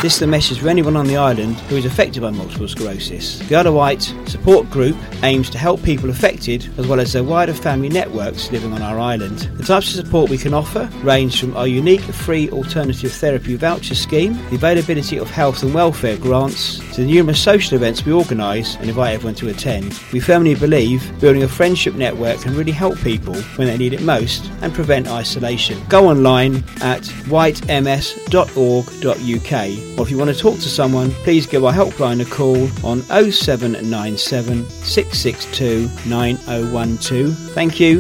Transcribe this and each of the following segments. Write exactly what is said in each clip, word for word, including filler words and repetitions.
This is a message for anyone on the island who is affected by multiple sclerosis. The Isle of Wight support group aims to help people affected as well as their wider family networks living on our island. The types of support we can offer range from our unique free alternative therapy voucher scheme, the availability of health and welfare grants, to the numerous social events we organise and invite everyone to attend. We firmly believe building a friendship network can really help people when they need it most and prevent isolation. Go online at white m s dot org dot u k, or if you want to talk to someone, please give our helpline a call on oh seven nine seven, six six two, nine oh one two. Thank you.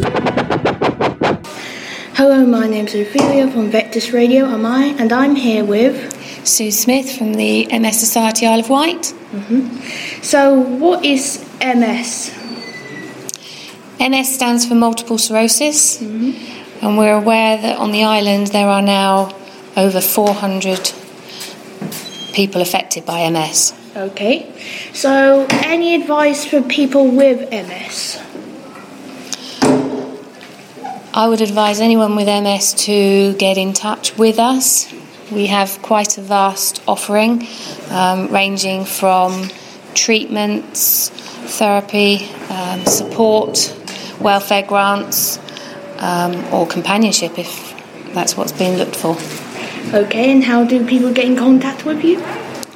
Hello, my name's Ophelia from Vectis Radio, am I? And I'm here with Sue Smith from the M S Society Isle of Wight. Mm-hmm. So, what is M S? M S stands for multiple sclerosis, Mm-hmm. and we're aware that on the island there are now over four hundred people affected by M S. Okay, so any advice for people with M S? I would advise anyone with M S to get in touch with us. We have quite a vast offering, um, ranging from treatments, therapy, um, support, welfare grants, um, or companionship if that's what's being looked for. Okay, and how do people get in contact with you?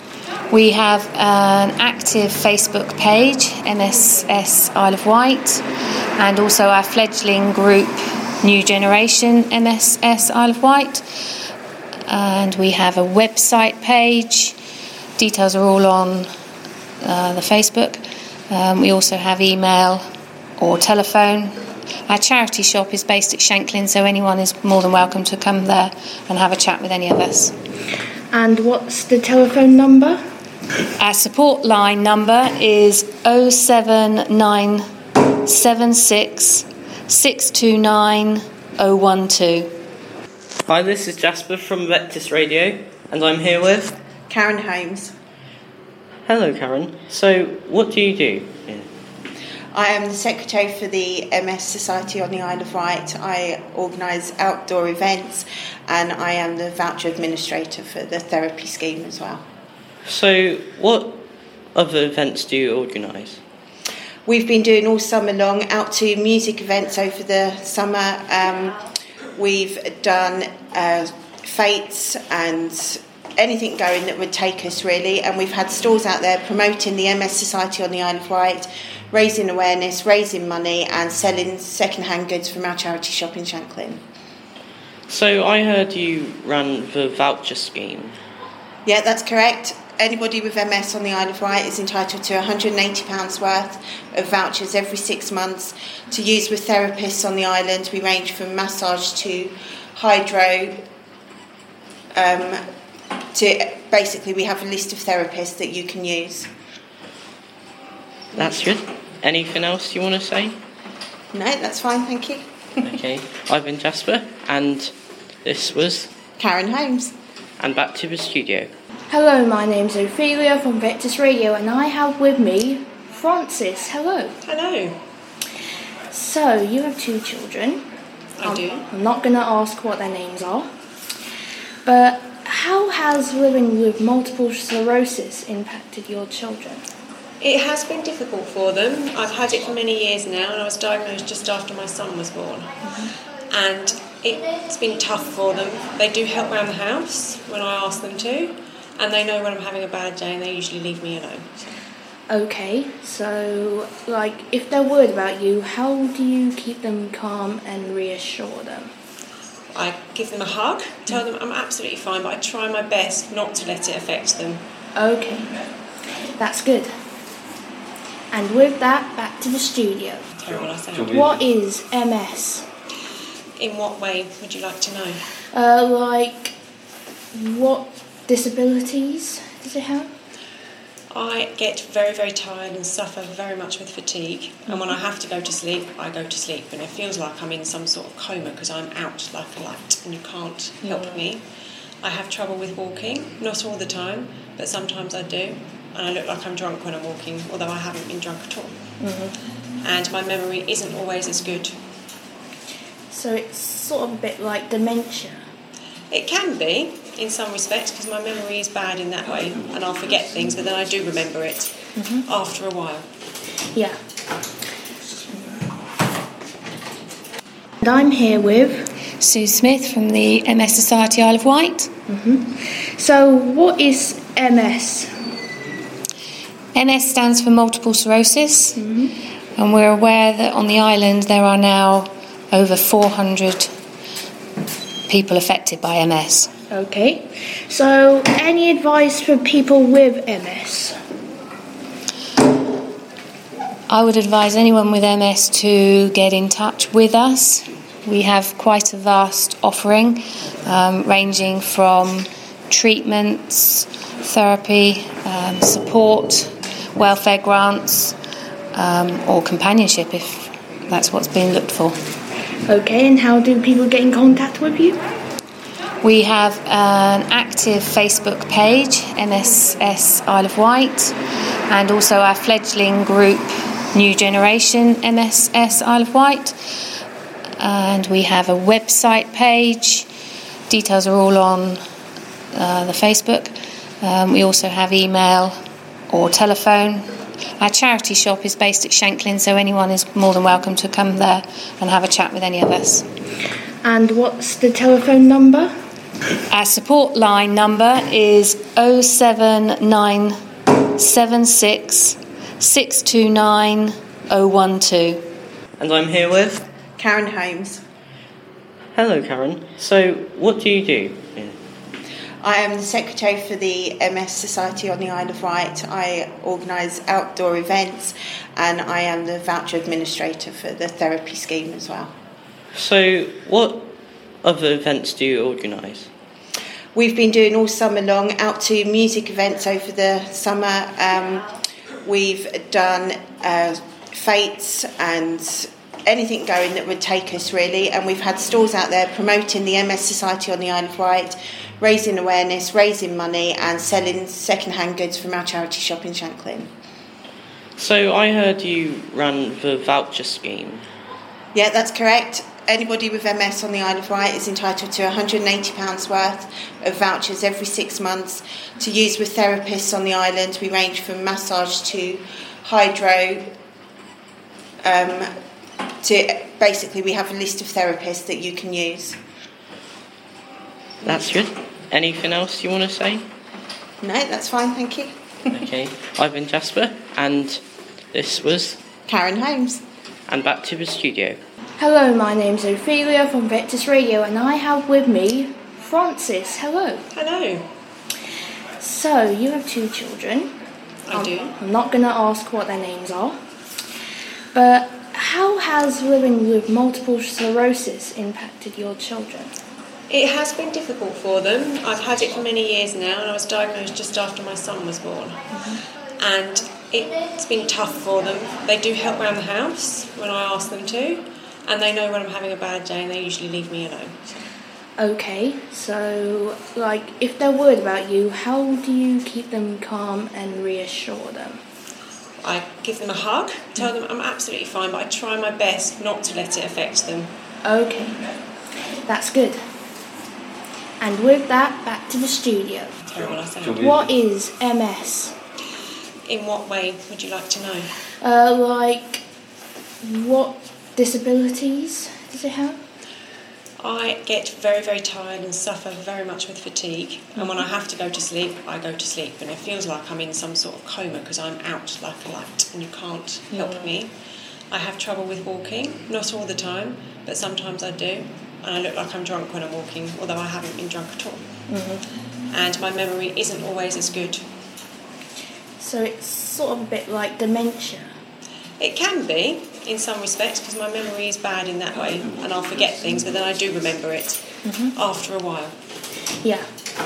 We have an active Facebook page, M S S Isle of Wight, and also our fledgling group, New Generation M S S Isle of Wight. And we have a website page. Details are all on uh, the Facebook. Um, we also have email or telephone. Our charity shop is based at Shanklin, so anyone is more than welcome to come there and have a chat with any of us. And what's the telephone number? Our support line number is oh seven nine seven six, six two nine, oh one two. Hi, this is Jasper from Vectis Radio, and I'm here with Karen Holmes. Hello, Karen. So, what do you do? Yeah. I am the secretary for the M S Society on the Isle of Wight. I organise outdoor events, and I am the voucher administrator for the therapy scheme as well. So, what other events do you organise? We've been doing all summer long out to music events over the summer. Um, we've done uh, fetes and anything going that would take us really, and we've had stalls out there promoting the M S Society on the Isle of Wight, raising awareness, raising money and selling second-hand goods from our charity shop in Shanklin. So I heard you ran the voucher scheme. Yeah, that's correct. Anybody with M S on the Isle of Wight is entitled to one hundred eighty pounds worth of vouchers every six months to use with therapists on the island. We range from massage to hydro. Um, to basically, we have a list of therapists that you can use. That's good. Anything else you want to say? No, that's fine, thank you. Okay, I've been Jasper, and this was Karen Holmes. And back to the studio. Hello, my name's Ophelia from Vectis Radio, and I have with me Francis. Hello. Hello. So, you have two children. I I'm, do. I'm not going to ask what their names are, but how has living with multiple sclerosis impacted your children? It has been difficult for them. I've had it for many years now, and I was diagnosed just after my son was born. Mm-hmm. And it's been tough for them. They do help around the house when I ask them to, and they know when I'm having a bad day, and they usually leave me alone. Okay, so, like, if they're worried about you, how do you keep them calm and reassure them? I give them a hug, tell them I'm absolutely fine, but I try my best not to let it affect them. Okay, that's good. And with that, back to the studio. Terrible, I sound. What is M S? In what way would you like to know? Uh, like, what disabilities does it have? I get very, very tired and suffer very much with fatigue. And when I have to go to sleep, I go to sleep. And it feels like I'm in some sort of coma because I'm out like a light and you can't help Yeah. me. I have trouble with walking, not all the time, but sometimes I do. And I look like I'm drunk when I'm walking, although I haven't been drunk at all. Mm-hmm. And my memory isn't always as good. So it's sort of a bit like dementia. It can be. in some respects because my memory is bad in that way and I'll forget things, but then I do remember it mm-hmm. after a while. Yeah. And I'm here with Sue Smith from the M S Society Isle of Wight. Mm-hmm. So what is M S? M S stands for multiple sclerosis, mm-hmm. and we're aware that on the island there are now over four hundred people affected by M S. Okay, so any advice for people with M S? I would advise anyone with M S to get in touch with us. We have quite a vast offering, um, ranging from treatments, therapy, um, support, welfare grants, um, or companionship if that's what's being looked for. Okay, and how do people get in contact with you? We have an active Facebook page, M S S Isle of Wight, and also our fledgling group, New Generation M S S Isle of Wight. And we have a website page. Details are all on uh, the Facebook. Um, we also have email or telephone. Our charity shop is based at Shanklin, so anyone is more than welcome to come there and have a chat with any of us. And what's the telephone number? Our support line number is oh seven nine seven six six two nine oh one two. And I'm here with Karen Holmes. Hello, Karen. So, what do you do? Yeah. I am the secretary for the M S Society on the Isle of Wight. I organise outdoor events and I am the voucher administrator for the therapy scheme as well. So, what other events do you organise? We've been doing all summer long out to music events over the summer. Um, we've done uh, fetes and anything going that would take us really, and we've had stalls out there promoting the M S Society on the Isle of Wight, raising awareness, raising money and selling second-hand goods from our charity shop in Shanklin. So I heard you ran the voucher scheme. Yeah, that's correct. Anybody with M S on the Isle of Wight is entitled to one hundred eighty pounds worth of vouchers every six months to use with therapists on the island. We range from massage to hydro. Um, to basically, we have a list of therapists that you can use. That's good. Anything else you want to say? No, that's fine, thank you. Okay, I've been Jasper, and this was Karen Holmes. And back to the studio. Hello, my name's Ophelia from Vectis Radio, and I have with me Francis. Hello. Hello. So, you have two children. I I'm, do. I'm not going to ask what their names are, but how has living with multiple sclerosis impacted your children? It has been difficult for them. I've had it for many years now, and I was diagnosed just after my son was born. Mm-hmm. And it's been tough for them. They do help around the house when I ask them to, and they know when I'm having a bad day, and they usually leave me alone. Okay, so, like, if they're worried about you, how do you keep them calm and reassure them? I give them a hug, tell them I'm absolutely fine, but I try my best not to let it affect them. Okay, that's good. And with that, back to the studio. Terrible, I sound. What is M S? In what way would you like to know? Uh, like, what disabilities does it have? I get very, very tired and suffer very much with fatigue. Mm-hmm. And when I have to go to sleep, I go to sleep. And it feels like I'm in some sort of coma because I'm out like a light and you can't help mm-hmm. me. I have trouble with walking, not all the time, but sometimes I do. And I look like I'm drunk when I'm walking, although I haven't been drunk at all. Mm-hmm. And my memory isn't always as good. So it's sort of a bit like dementia? It can be, in some respects, because my memory is bad in that way, and I'll forget things, but then I do remember it mm-hmm. after a while. Yeah.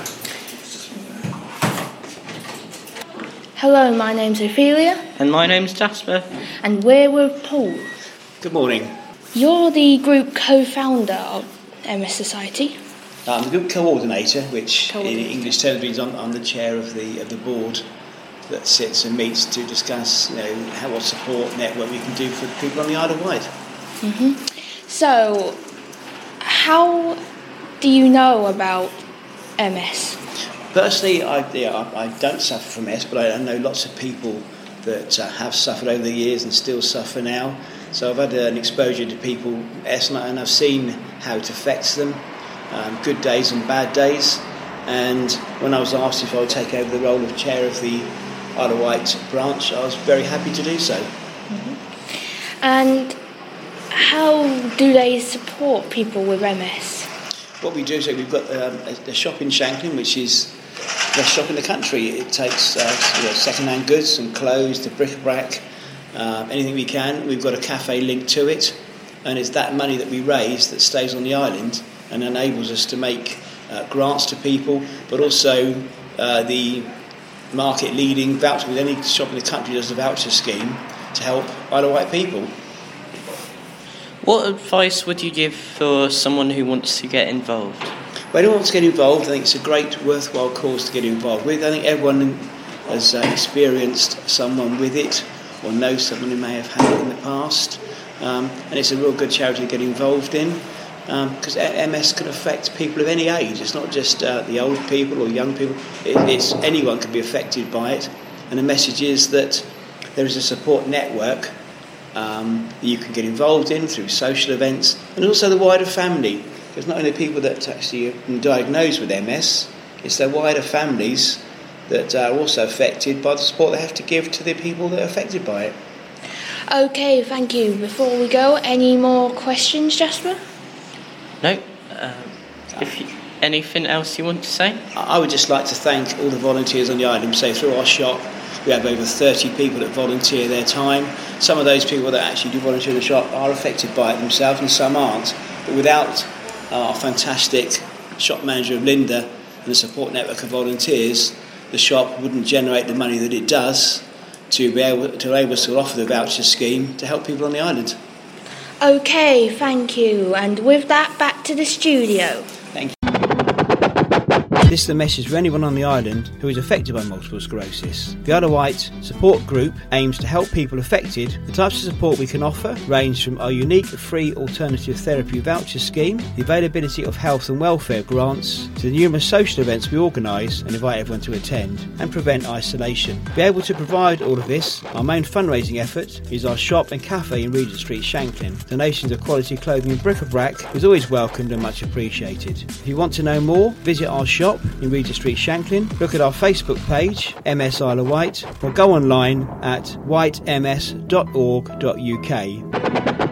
Hello, my name's Ophelia. And my name's Jasper. And we're with Paul. Good morning. You're the group co-founder of M S Society. I'm the group coordinator, which coordinator. in English terms means I'm, I'm the chair of the of the board that sits and meets to discuss, you know, how what support network we can do for people on the Isle of Wight. Mm-hmm. So, how do you know about M S? Personally, I, yeah, I, I don't suffer from M S, but I, I know lots of people that uh, have suffered over the years and still suffer now. So I've had uh, an exposure to people with M S, and I've seen how it affects them, um, good days and bad days. And when I was asked if I would take over the role of chair of the Isle of Wight branch, I was very happy to do so. Mm-hmm. And how do they support people with M S? What we do is we've got um, a, a shop in Shanklin, which is the best shop in the country. It takes uh, you know, second-hand goods and clothes to bric-a-brac, uh, anything we can. We've got a cafe linked to it, and it's that money that we raise that stays on the island and enables us to make uh, grants to people, but also uh, the market-leading voucher. With any shop in the country does a voucher scheme to help Isle of Wight people. What advice would you give for someone who wants to get involved? Well, anyone wants to get involved, I think it's a great, worthwhile cause to get involved with. I think everyone has uh, experienced someone with it or knows someone who may have had it in the past. Um, and it's a real good charity to get involved in, because um, M S can affect people of any age. It's not just uh, the old people or young people. It, it's anyone can be affected by it. And the message is that there is a support network Um, that you can get involved in through social events, and also the wider family. Because not only people that actually are diagnosed with M S, it's their wider families that are also affected by the support they have to give to the people that are affected by it. Okay, thank you. Before we go, any more questions, Jasper? No? Uh, if you, anything else you want to say? I would just like to thank all the volunteers on the island. So through our shop, we have over thirty people that volunteer their time. Some of those people that actually do volunteer in the shop are affected by it themselves, and some aren't. But without our fantastic shop manager of Linda and the support network of volunteers, the shop wouldn't generate the money that it does to be able to able to offer the voucher scheme to help people on the island. Okay, thank you. And with that, back to the studio. Thank you. This is a message for anyone on the island who is affected by multiple sclerosis. The Isle of Wight support group aims to help people affected. The types of support we can offer range from our unique free alternative therapy voucher scheme, the availability of health and welfare grants, to the numerous social events we organise and invite everyone to attend, and prevent isolation. To be able to provide all of this, our main fundraising effort is our shop and cafe in Regent Street, Shanklin. Donations of quality clothing and bric-a-brac is always welcomed and much appreciated. If you want to know more, visit our shop in Regent Street, Shanklin, look at our Facebook page, M S Isle of Wight, or go online at white m s dot org dot u k.